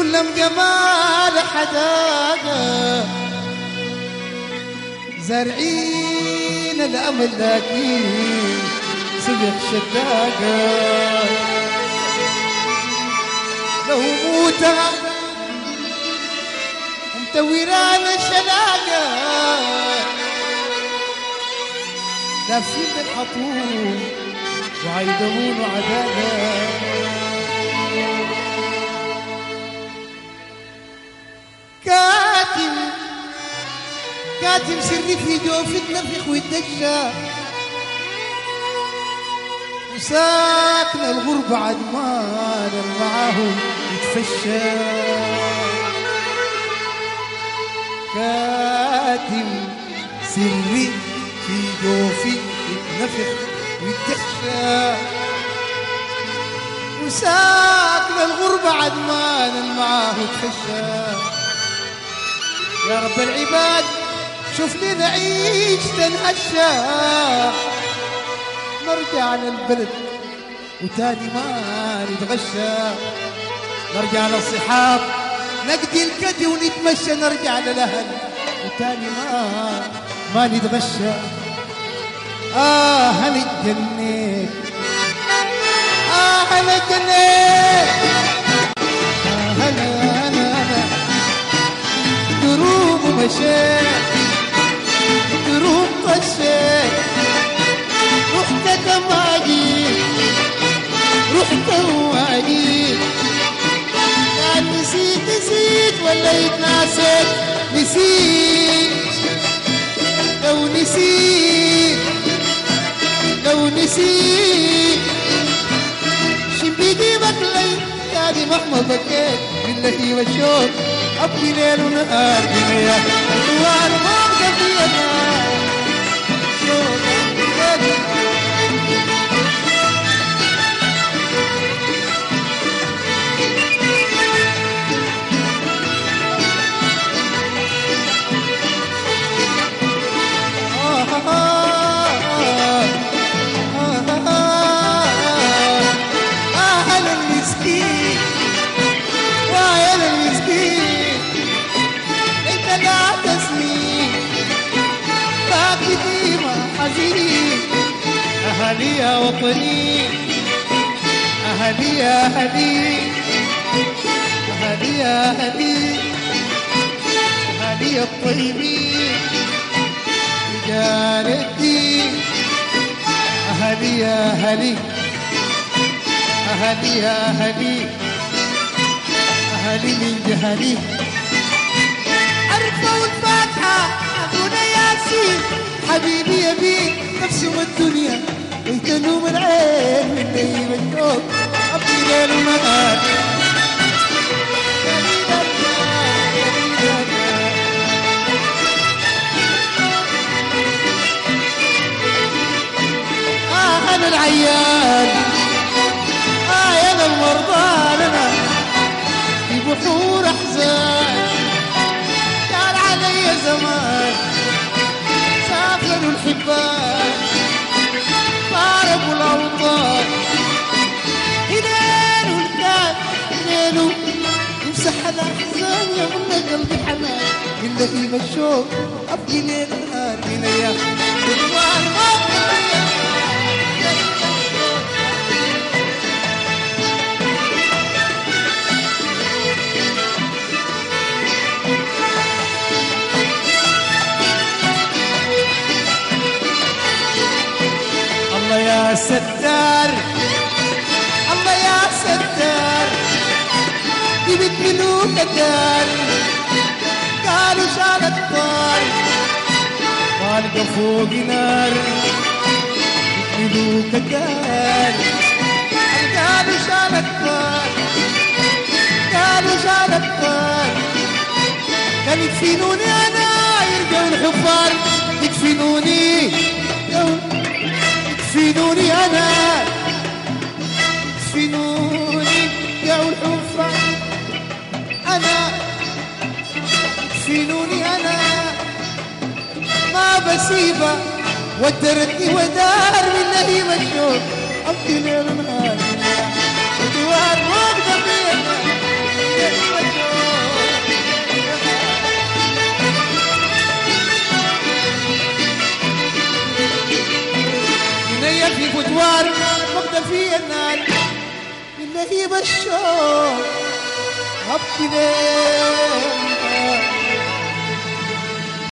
كلهم جمال حداقة زارعين الأمل لكن صبح شداقة لو موتها ومتوران الشلاقة لافين الحطوم وعيدمون عداقة كاتم سري في جوف النفخ والدجة وساكن الغربة عدمان معاهم يتفشى كاتم سري في جوف النفخ والدجة وساكن الغربة عدمان معاه يتفشى يا رب العباد شوف لي نعيش تنهشى نرجع للبلد وتاني ما نتغشى نرجع للصحاب نقضي الكدي ونتمشى نرجع للأهل وتاني ما نتغشى هل اتجنيت هل اتجنيت أنا دروب ومشيت دروب طشيت رحت كماجيت رحت وعيت كان نسيت ولا يتناسيت نسيت لو نسيت شبيدي بكلي يا مهما بكيت بالله والشوق أبكي ليل ونهار بنيا دوار ما بقينا أهلي يا وطني أهلي يا أهلي أهلي يا أهلي أهلي الطيبين رجال الدين أهلي يا أهلي أهلي يا أهلي أهلي من جهلي أرفعوا الفاتحة أبونا ياسين حبيبي يبيك نفسي والدنيا يهتنوا من العين من نيم الشوق أبكي ليل ونهار أنا العيان أنا المرضى لنا في بحور أحزان كان علي زمان سافروا الحبان طاربوا الأوطان هلال والكان هلالو يمسح الأحزان يا من قلبي حنان من لهيب الشوق أبكي ليل نهار بنيا رضوان ما الله يا ستار الله يا ستار جبت ملوك الدار قالوا شالت طار طالقة فوق نار جبت ملوك الدار قالوا شالت طار قالوا شالت طار كان يدفنوني انا يرجعوا الحفار يدفنوني يدفنوني أنا يدفنوني يا الحفرة أنا يدفنوني أنا ما بسيبة ودرتني ودار من نهيم الشوق أبكي ليل ونهار ودوار ما أقدر بيها في فتوار مقدر في النار من لهيب الشوق أبكي ليه